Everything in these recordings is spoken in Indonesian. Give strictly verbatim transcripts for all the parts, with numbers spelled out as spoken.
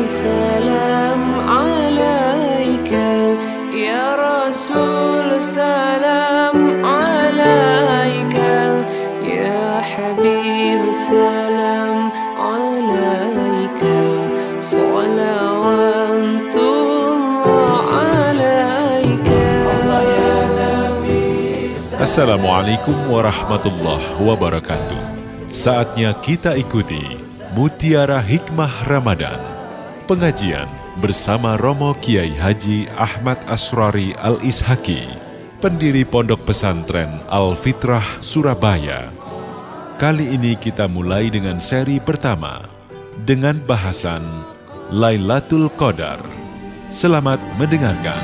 salam alaika ya Rasul, salam alaika ya Habib, salam alaika salawatullah alaika. Assalamualaikum warahmatullahi wabarakatuh. Saatnya kita ikuti Mutiara Hikmah Ramadan, pengajian bersama Romo Kiai Haji Ahmad Asrari Al-Ishaki, pendiri Pondok Pesantren Al-Fitrah Surabaya. Kali ini kita mulai dengan seri pertama dengan bahasan Lailatul Qadar. Selamat mendengarkan.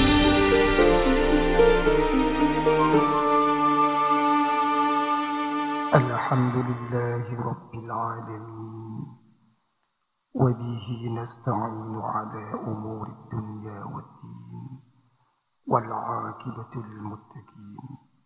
Alhamdulillahi Rabbil Alamin, wa bihi nasta'inu ala umuri dunya waddin, wal aqibatu lil muttaqin.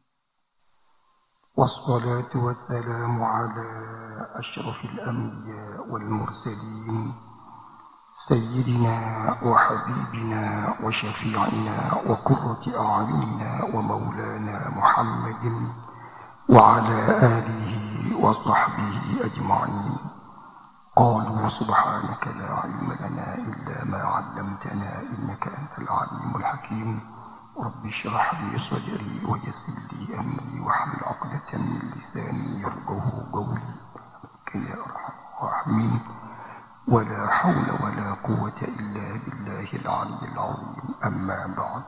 Wassalatu wassalamu ala ashrafil anbiya wal mursalin, sayyidina wa habibina wa syafi'ina wa qurrati a'yunina wa maulana Muhammadin وعلى آله وصحبه أجمعين. قالوا سبحانك لا علم لنا إلا ما علمتنا إنك أنت العليم الحكيم. رب اشرح لي صدري ويسر لي أمري واحلل عقدة من لساني يفقهوا قولي يا أرحم الراحمين. ولا حول ولا قوة إلا بالله العلي العظيم. أما بعد.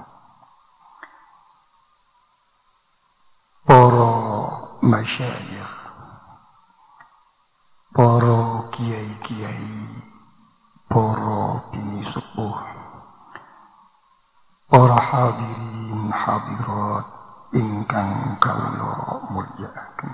Para masyayikh, para kiai-kiai, para bini sepuh, para hadirin hadirat ingkang kawula mulyakaken.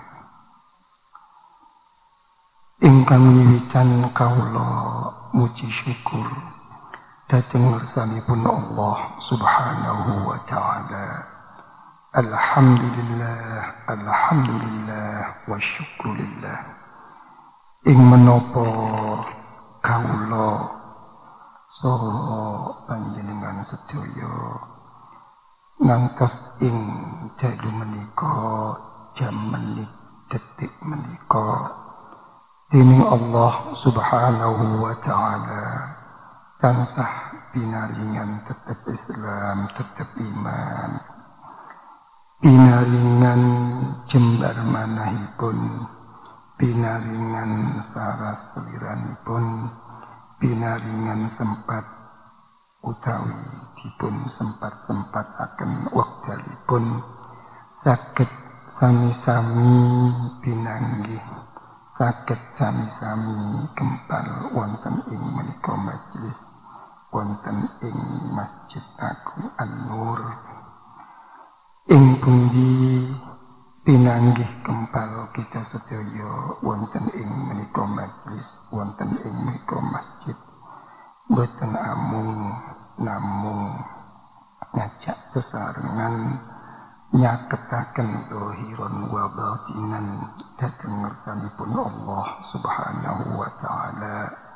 Ingkang wiwitan kawula muji syukur dhateng ngarsanipun Allah Subhanahu wa ta'ala. Alhamdulillah, alhamdulillah, wa syukurillah. Ing menapa kawula saha panjenengan sedaya ngantos ing dalu menika, jam menit detik menika, dening Allah Subhanahu wa ta'ala tansah pinaringan tetep Islam, tetep iman, pinaringan jembar manahipun, pinaringan saras seliranipun, pinaringan sempat utawi dipun sempat-sempataken wekdalipun saged sami-sami pinanggih, saged sami-sami kempal wonten ing menika majelis wonten ing Masjid Agung An-Nur, ing pundi pinanggih kempal kita sedaya wonten ing menika majelis, wonten ing menika masjid, boten amung namung ngajak sesarengan nyaketaken zahiran wa batinan dhateng ngarsanipun Allah Subhanahu wa ta'ala,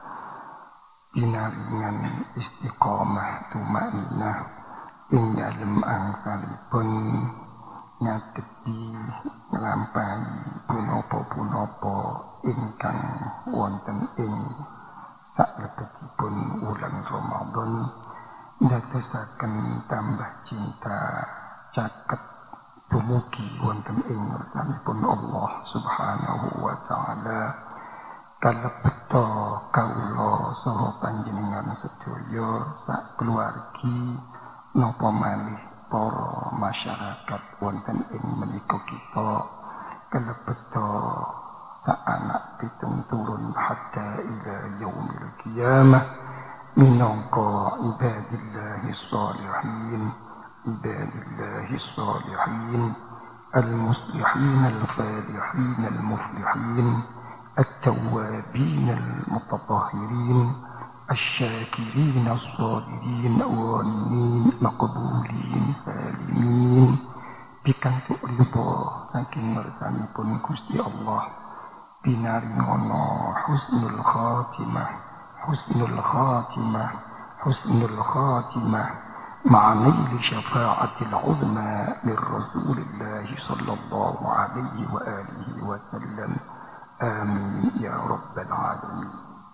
pinaringan istiqomah tumainah ing dalem angsalipun nyadepi nglampahi punapa-punapa ingkang wonten ing salebetipun wulan Ramadan, ndadosaken tambah cinta caket dumugi wonten ing ngarsanipun Allah Subhanahu wa ta'ala. Kalebeta kawula saha panjenengan sedaya sak keluargi napa malih para masyarakat wonten ing menika kita, kalebeta sak anak pitung turun hatta ila yaumil qiyamah minangka ibadillahis shalihin, ibadillahis shalihin al-muslihin al-falihin al-muflihin at-tawwabin al-mutatahhirin الشاكرين الصابرين والمين مقبولين سالمين pikantuk ridho saking ngarsanipun Gusti Allah, pinaringono husnul khatimah, husnul khatimah, husnul khatimah ma'a naili syafa'atil uzma min Rasulillah sallallahu alaihi wa alihi wa sallam. Amin ya rabbal alamin.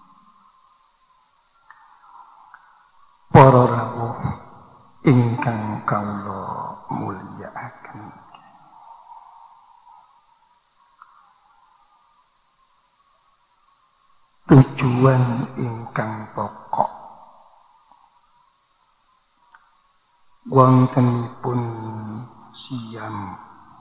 Para rawuh ingkang kawula mulyakaken, tujuan ingkang pokok wontenipun siyam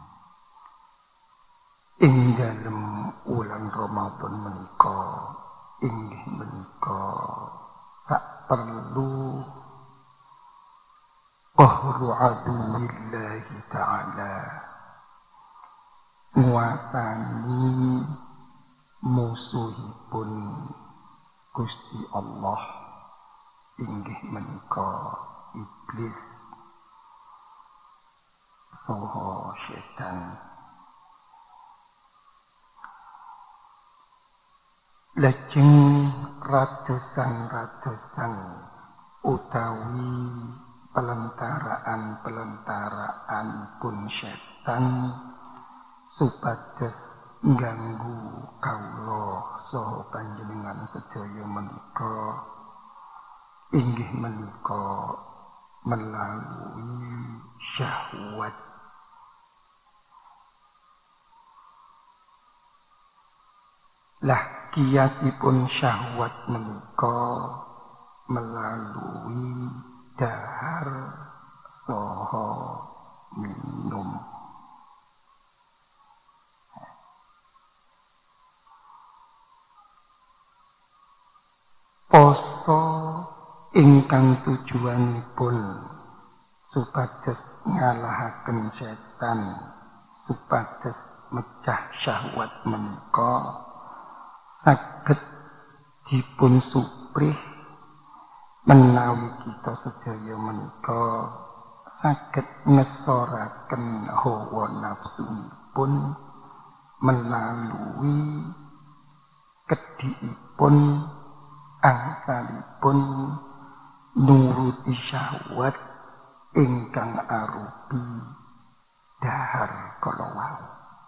ing dalem wulan Ramadan menika inggih menika sak perlu qahru aduwillahi ta'ala, nguasani musuhipun Gusti Allah inggih menika iblis saha setan. Lajeng ratusan-ratusan utawi pelentaraan-pelentaraan pun setan supados ngganggu kawula saha panjenengan sedaya menika inggih menika melalui syahwat. Lah kiyatipun syahwat menika melalui dahar saha minum. Poso ingkang tujuanipun supados ngalahaken setan, supados mecah syahwat menika saged dipun suprih menawi kita sedaya menika saged ngesoraken hawa nafsunipun melalui kedhiipun angsalipun nuruti syahwat ingkang arupi dahar kala wau.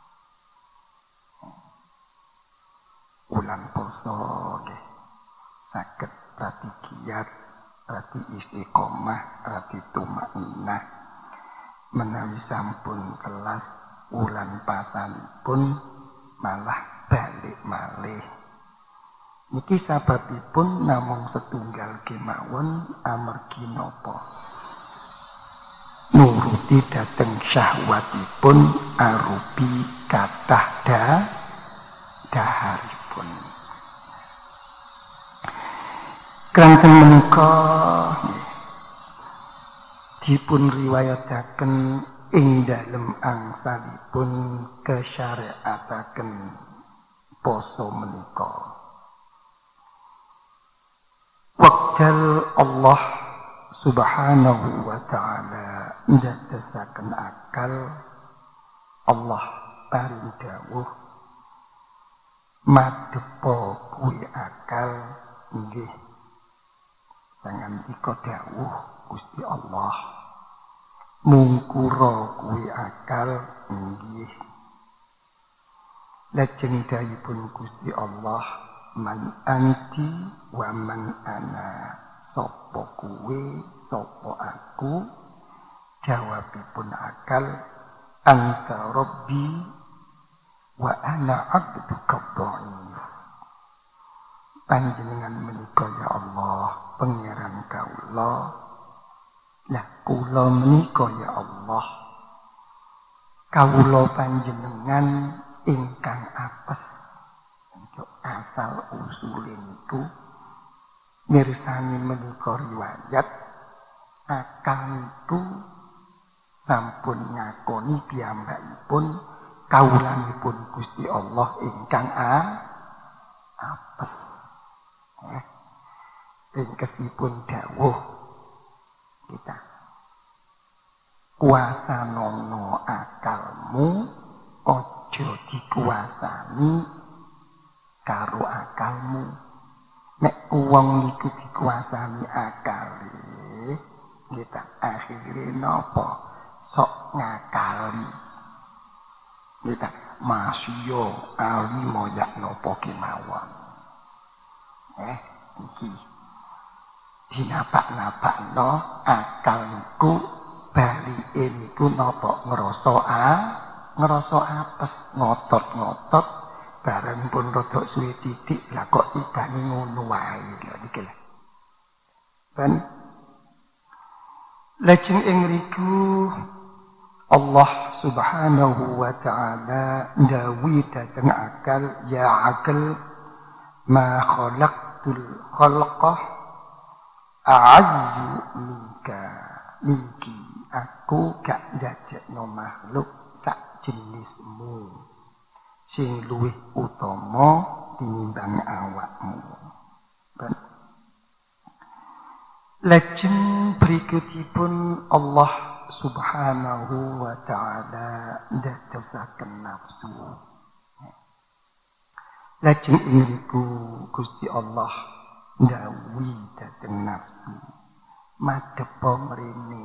Ulang poso nggih saged rati giat, rati istiqomah, rati tumaninah. Menawi sampun kelas ulan pasanipun malah balik malih. Niki sababipun namung setunggal kemawon amargi napa? Nuruti dhateng syahwatipun arupi kathah da daharipun. Kranten menika dipun riwayataken ing dalem angsalipun kesyariataken poso menika. Wekdal Allah subhanahu wa ta'ala ndadosaken akal, Allah paring dawuh madhepa kuwi akal nggih sangandika dawuh Gusti Allah, mungkura kuwi akal nggih. Lajeng dawuhipun Gusti Allah, man anti wa man ana, sapa kuwe sapa aku, jawabipun akal, anta rabbi wa ana abduka dhaif. Panjenengan menika ya Allah pangeran kawula, lah kula menika ya Allah kawula panjenengan ingkang apes. Asal usulin itu mirsani menika riwayat akal itu sampun ngakoni piyambakipun kawulanipun Gusti Allah ingkang a apes. Eh, ringkesipun dawuh kita kuasa nono akalmu ojo dikuasani karo akalmu. nek wong iku dikuasani akale kita akhirnya nopo sok ngakali kita masyo ali moyak nopo kemawon eh iki dinapak-napak no akalku balike niku nopo ngrasa a ngrasa apes ngotot-ngotot bareng pun rodok suwe titik lah kok ibane ngono wae lho iki lho ben lajeng ing riku Allah subhanahu wa ta'ala ndawi dateng akal ya akal ma khalaqtul khalqah a'azzu minka minki aku gak dadekno makhluk sak jenismu sing luwih utama tinimbang awakmu. Ben lajeng berikutipun Allah subhanahu wa ta'ala ndadosaken nafsu. Lajeng ingriku Gusti Allah ndawuhi dhateng nafsu madhepa mrene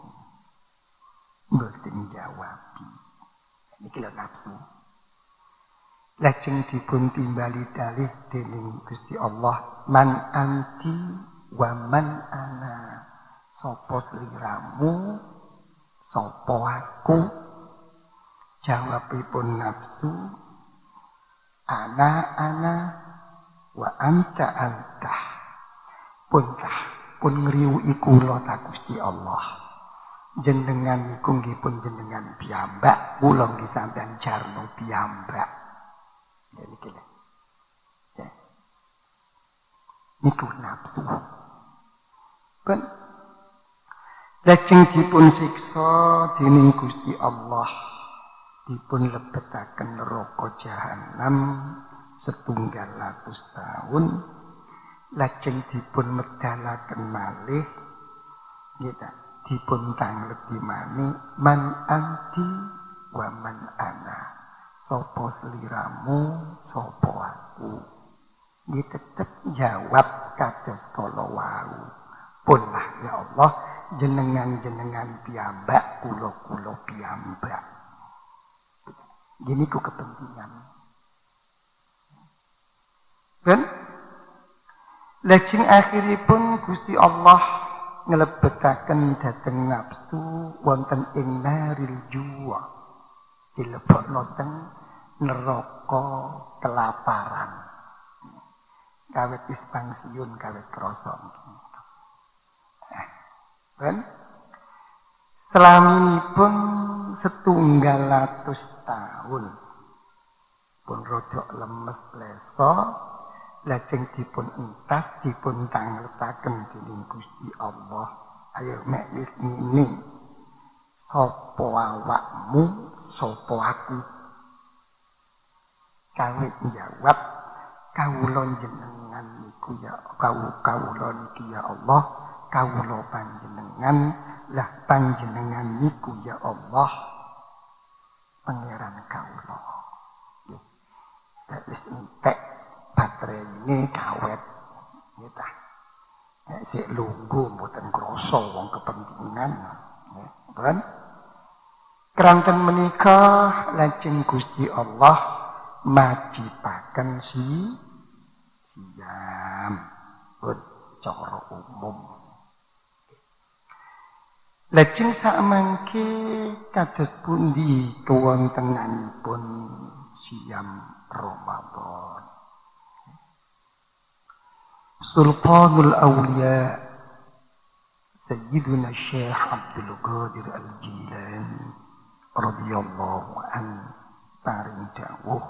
mboten jawabi. Niki lho nafsu. Lajeng dipun timbali dalih dening Gusti Allah man anti wa man ana sapa sliramu sapa aku jawabipun nafsu ana ana wa anta anta puntah pun ngriwi kula ta Gusti Allah jenengan iku nggih pun jenengan piyambak kula nggih sampeyan jarno piyambak ya niki lho ya niku nafsu ben lajeng dipun siksa dening Gusti Allah dipun lebetaken neraka jahanam setunggal atus tahun lajeng dipun medalaken malih kita dipun tangleti maneh man anti wa man ana sapa sliramu sapa aku iki tetep jawab kados kala wau punlah ya Allah jenengan-jenengan piyambak kula-kula piyambak gini ku kepentingan ben lajeng akhiripun Gusti Allah nglebetaken dhateng nafsu wonten ing naril juwa dilebokno teng neraka kelaparan kawit wis pangsiun kawit krasa ben selaminipun setunggal atus tahun pun rodok lemes leso lajeng dipun entas dipun tangletaken dening Gusti Allah ayo mek wis ngene sapa awakmu sapa aku kawit jawab kawula jenengan niku ya kawula niki ya Allah kawula panjenengan lah panjenengan niku ya Allah pangeran kawula nggih wis entek baterai ini kawet kita nek sik lungguh mboten krasa wong kepentingan nggih kan keranten menika lajeng Gusti Allah majibaken si siam pun cara umum lajeng sakmangke kados pundi kewontenanipun siam Ramadan Sultanul Awliya Sayyiduna Syekh Abdul Qadir Al-Jilani radhiyallahu an paring dawuh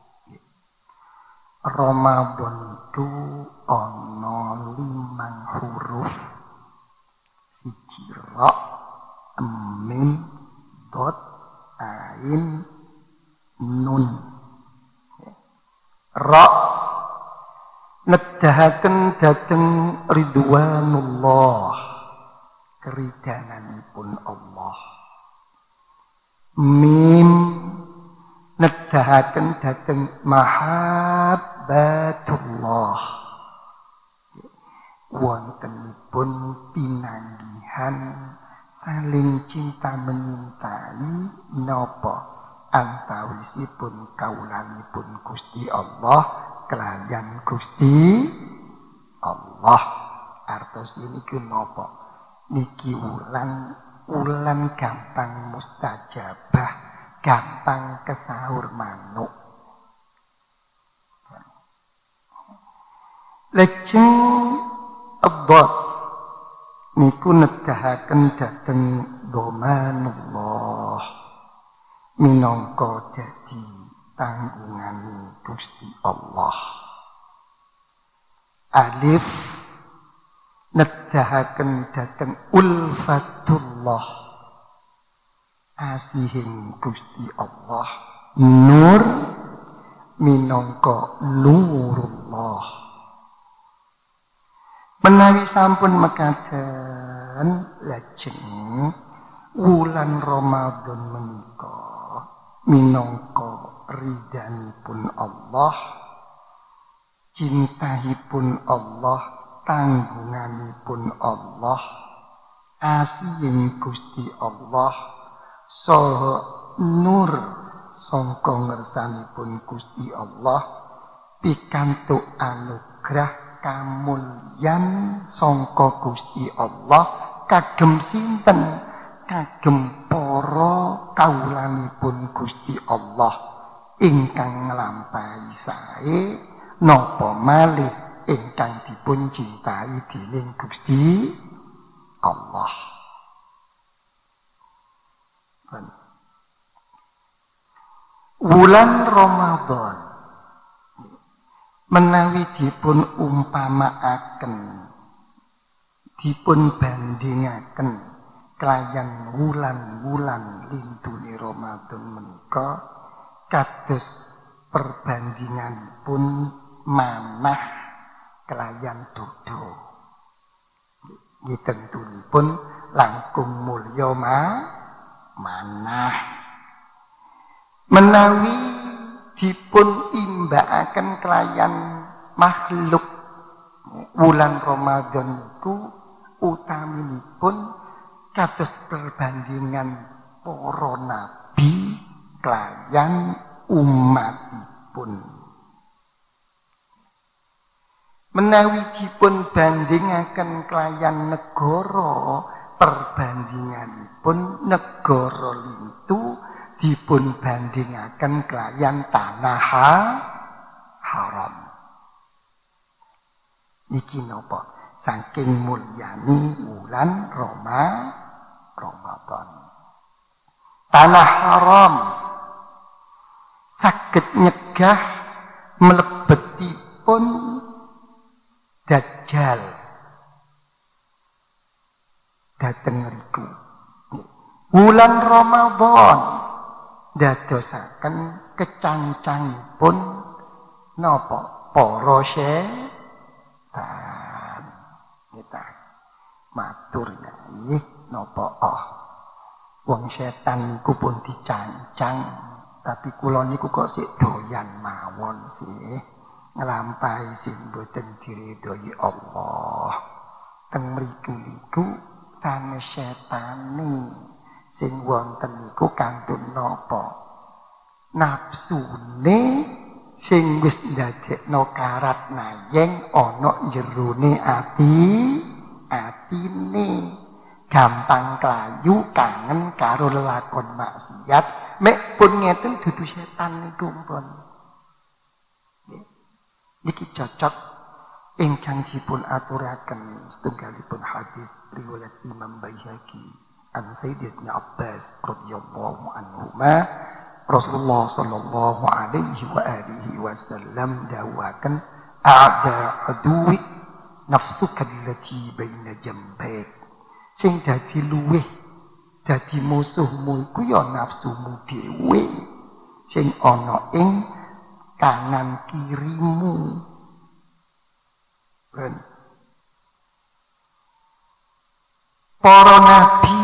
Ramadan itu ana limang huruf siji ra mim dot ain nun ra nedahaken dhateng ridwanullah keridanganipun Allah mim nedahaken dhateng mahabbatullah wontenipun pinanggihan saling cinta menyintai napa antawisipun kawulanipun Gusti Allah kelayan Gusti Allah. Artos niki napa? Niki wulan wulan gampang mustajabah, gampang kesaur manuk. Lajeng abad niku nedahaken dhateng domanullah minangka dadi tanggungan Gusti Allah. Alif nedahaken dhateng ulfatullah asihing Gusti Allah. Nur minangka nurullah. Menawi sampun mekaten lajeng wulan Ramadan menika minangka ridhanipun Allah, cintahipun Allah, tanggunganipun Allah, asihing Gusti Allah saha nur sangka ngersanipun Gusti Allah pikantuk anugrah kamulyan sangka Gusti Allah kagem sinten? Kagem para kawulanipun Gusti Allah ingkang nglampahi sae napa malih ingkang dipun cintai dening Gusti Allah. Wulan Ramadan menawi dipun umpamaaken, dipun bandingaken kelayan wulan-wulan lintune Ramadan menika kados perbandinganipun manah kelayan dodo. Nggih tentunipun langkung mulya ma manah. Menawi dipun imbakaken kelayan makhluk wulan Ramadan niku utaminipun kados perbandingan para nabi kelayan umatipun. Menawi dipun bandingaken kelayan negara, perbandinganipun negara lintu dipun bandingaken kelayan tanah haram. Niki napa? Saking mulyani wulan Roma Ramadan. Tanah haram saged nyegah mlebetipun Dajjal dhateng riku. Wulan Ramadan dadosaken kecancangipun napa? Para setan. Kita matur nggih napa oh wong setan niku pun dicancang, tapi kula niku kok sik doyan mawon sih nglampahi sing boten diridhoi Allah. Teng mriku niku sanes setane sing wonten niku kantun napa? Nafsune sing wis ndadekno karat nayeng ana jerone ati atine gampang klayu kangen karo lelakon maksiat mek pun ngeten dudu setan niku pun niki cocok ingkang dipun aturaken setunggalipun hadis riwayat Imam Baihaqi an Sayyidina Abbas radhiyallahu anhuma Rasulullah sallallahu alaihi wa alihi wasallam dawuhaken a'da aduwi nafsuka allati baina jambaik. Sing dadi luweh dadi musuhmu iku ya nafsumu dhewe sing ana ing kanan kirimu. Ben para nabi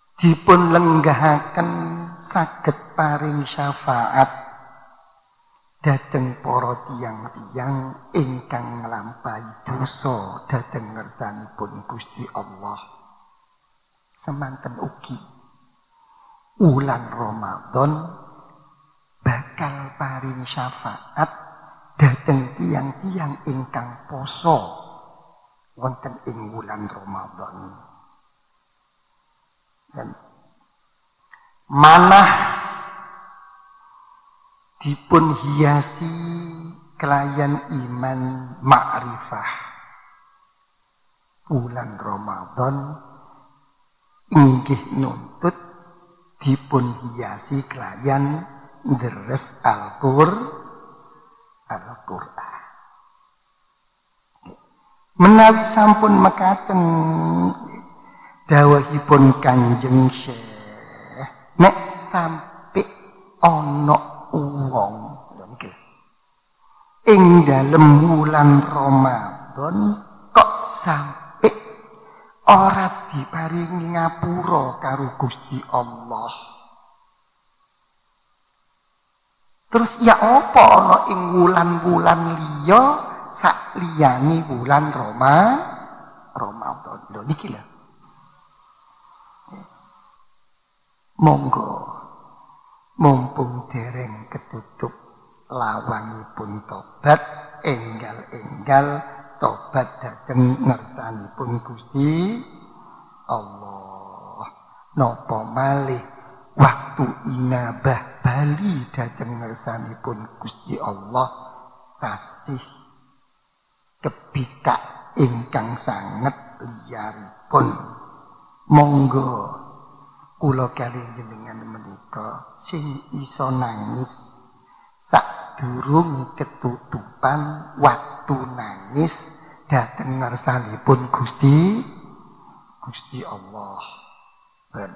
dipun lenggahaken saged paring syafaat Dhateng para tiyang-tiyang ingkang nglampahi dosa dhateng ngersanipun Gusti Allah. Semanten ugi wulan Ramadan bakal paring syafaat dhateng tiyang-tiyang ingkang poso wonten ing wulan Ramadan. Dan manah dipun hiasi kelayan iman ma'rifah. Bulan Ramadan inggih nuntut dipun hiasi kelayan deres Al-Qur Al-Qur'an. Menawi sampun mekaten dawuhipun Kanjeng Syekh, nek sampe ana wong nggih ing dalem wulan Ramadan kok sampe ora diparingi ngapura karo Gusti Allah. Terus ya apa ana ing wulan-wulan liya sak liyane wulan Roma Ramadan. Lho niki lho. Monggo mumpung dereng ketutup lawangipun tobat, enggal-enggal tobat dhateng ngersanipun Gusti Allah. Napa malih waktu inabah bali dhateng ngersanipun Gusti Allah tasih kebikak ingkang sanget liyaripun. Monggo kula kalih jenengan menika sing iso nangis sadurung ketutupan waktu nangis dhateng ngersanipun Gusti Gusti Allah. Ben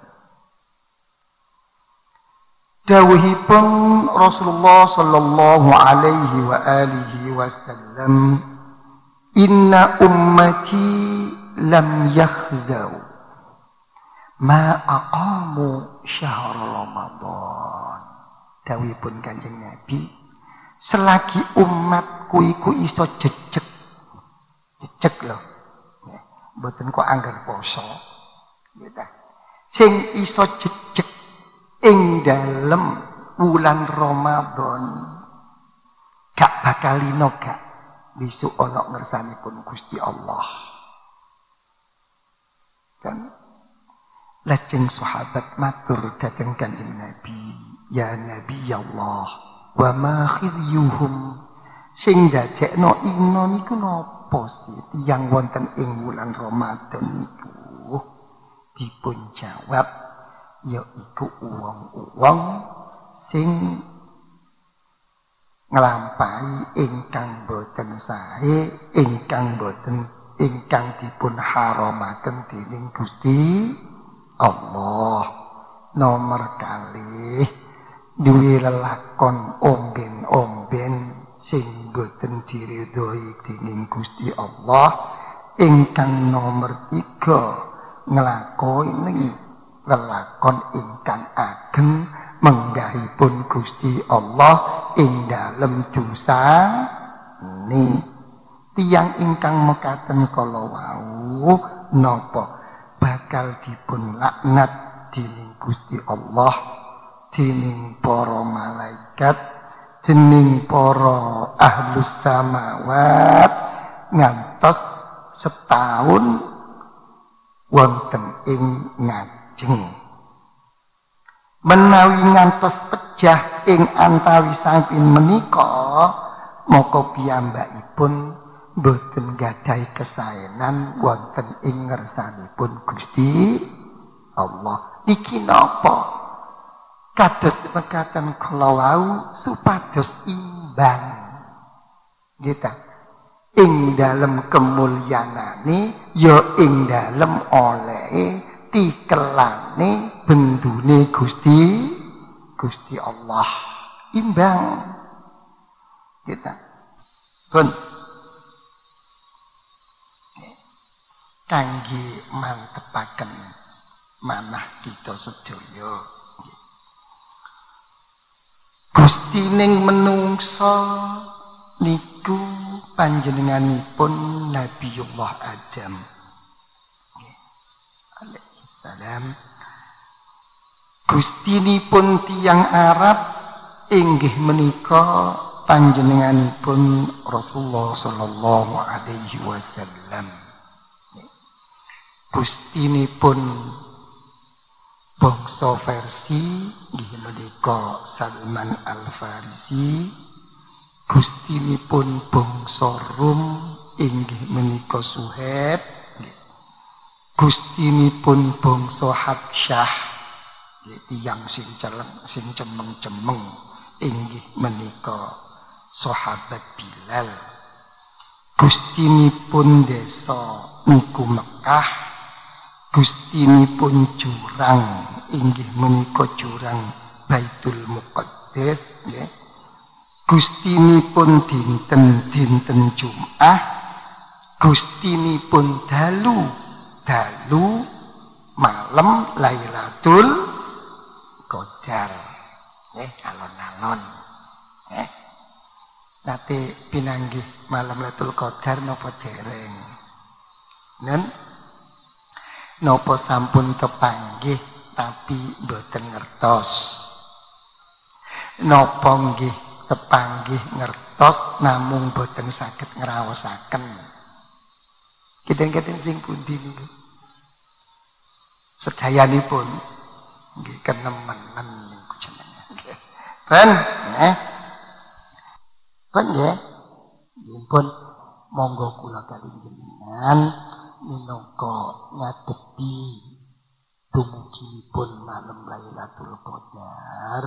dawuhipun Rasulullah sallallahu alaihi wa alihi wasallam, inna ummati lam yakhzau ma aqamu syahr Ramadan. Dawuhipun Kanjeng Nabi, selagi umatku iku iso jejeg jejeg lho, mboten kok anggar poso nggih ta, sing iso jejeg ing dalem wulan Ramadan gak bakal lino gak besok ana ngersanipun Gusti Allah. Kan lajeng sahabat matur dhateng Kanjeng Nabi, ya Nabi Allah, wa ma khizyuhum, sing dadekno ina niku napa sih tiyang wonten ing wulan Ramadan niku? Dipun jawab, yaiku uwong-uwong sing nglampahi ingkang boten sae, ingkang boten ingkang dipun haramaken dening Gusti Allah. Nomor kalih duwe lelakon omben-omben sing boten diridhoi dening Gusti Allah. Ingkang nomor tiga nglakoni lelakon ingkang ageng menggahipun Gusti Allah ing dalem dosa ni. Tiyang ingkang mekaten kala wau napa bakal dipun laknat dening Gusti Allah, dening para malaikat, dening para ahlus samawat ngantos setahun wonten ing ngajeng. Menawi ngantos pejah ing antawisipun menika, maka piyambakipun boten gadhahi kesaenan wonten ing ngersanipun Gusti Allah. Niki napa? Kados mekaten kala wau supados imbang. Nggih ta? Ing dalem kemulyanane ya ing dalem olehe tikelane bendune Gusti Gusti Allah. Imbang. Nggih ta? Pun kangge mantepaken manah kita sedaya. Gustining menungsa niku panjenenganipun Nabiullah Adam alaihi salam. Gustinipun tiyang Arab inggih menika panjenenganipun Rasulullah sallallahu alaihi wasallam. Gustinipun bangsa versi inggih menika Salman Al-Farisi. Gustinipun bangsa Rum inggih menika Suhaib. Gustinipun bangsa Habsyah tiyang sing celeng sing cemeng-cemeng inggih menika sahabat Bilal. Gustinipun desa niku Mekah. Gustinipun jurang inggih menika jurang Baitul Muqaddas nggih. Gustinipun dinten-dinten Jumat. Gustinipun dalu dalu malam Lailatul Qadar, eh alon-alon, eh nanti pinanggih malam Lailatul Qadar napa dereng, nen, napa sampun kepanggih tapi boten ngertos, napa nggih kepanggih ngertos namung boten saged ngraosaken, kiten-kiten sing pundi niku, sedayanipun. Nggih kenemenan niku jenenge. Nggih. Ben, nggih. Ben nggih. Nggih monggo kula kalih jenengan minangka ngadepi dumugipun malam Lailatul Qadar,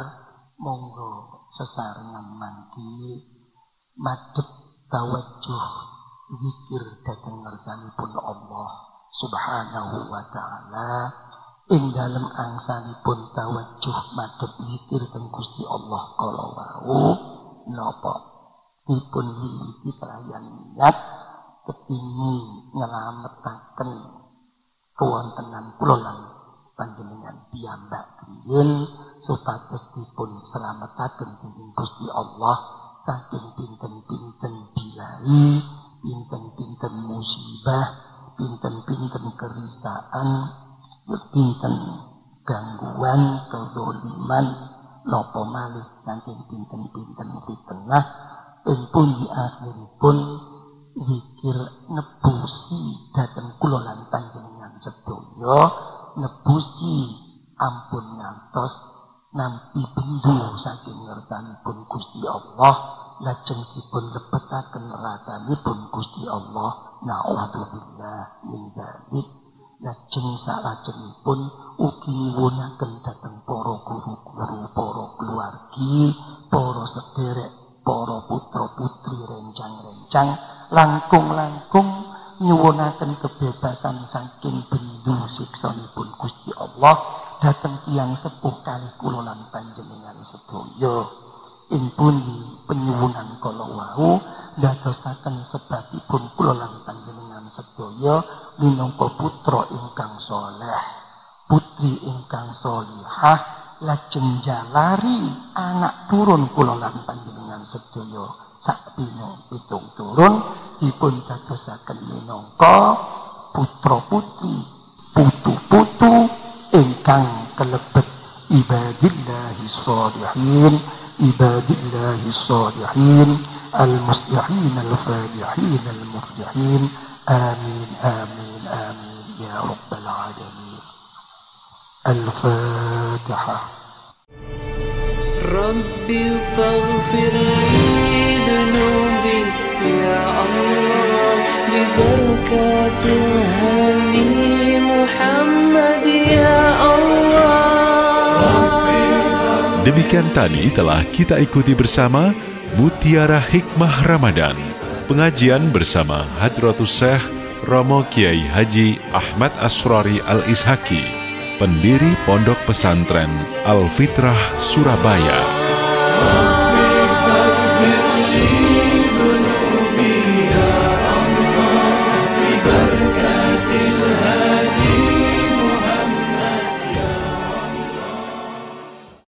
monggo sesarengan mangki madhep tawajuh zikir dhateng ngarsanipun Allah Subhanahu wa taala. Ing dalem angsanipun tawajuh madhep zikir teng Gusti Allah kala wau napa dipun wiwiti kelayan niat kepingin nyelametaken kewontenan kula lan panjenengan piyambak riyin supados dipun slametaken dening Gusti Allah saking pinten-pinten bilai, pinten-pinten musibah, pinten-pinten kerisaan, pinten gangguan, kezaliman, napa malih saking pinten-pinten fitnah, ing pundi akhiripun zikir nebusi dhateng kula lan panjenengan sedaya, nebusi ampun ngantos nampi bendu saking ngertanipun Gusti Allah, lajeng dipun lebetaken neratanipun Gusti Allah. Na'udzubillah min dzalik. Lajeng salajengipun ugi nyuwunaken dhateng para guru-guru, para keluargi, para sederek, para putra-putri rencang-rencang, langkung-langkung nyuwunaken kebebasan saking bendu siksanipun Gusti Allah dhateng tiyang sepuh kalih kula lan panjenengan sedaya. Ing pundi penyuwunan kala wau dadosaken sebabipun kula lan panjenengan sedaya minangka putra ingkang saleh, putri ingkang salihah, lajeng jalari anak turun kula lan panjenengan sedaya sakdina pitung turun dipun dadosaken minangka putra-putri, putu-putu ingkang kelebet ibadillahi sholihin, ibadillahi sholihin, al-muslihin, al-falihin, al-muflihin. Amin, amin, amin ya rabbal alamin. Al-Fatihah. Rabbi faghfir li dhunubi ya Allah bi barakatil hadi Muhammad ya Allah. Demikian tadi telah kita ikuti bersama Mutiara Hikmah Ramadan, pengajian bersama Hadratus Syekh Romo Kiai Haji Ahmad Asrori Al-Ishaki, pendiri Pondok Pesantren Al-Fitrah Surabaya.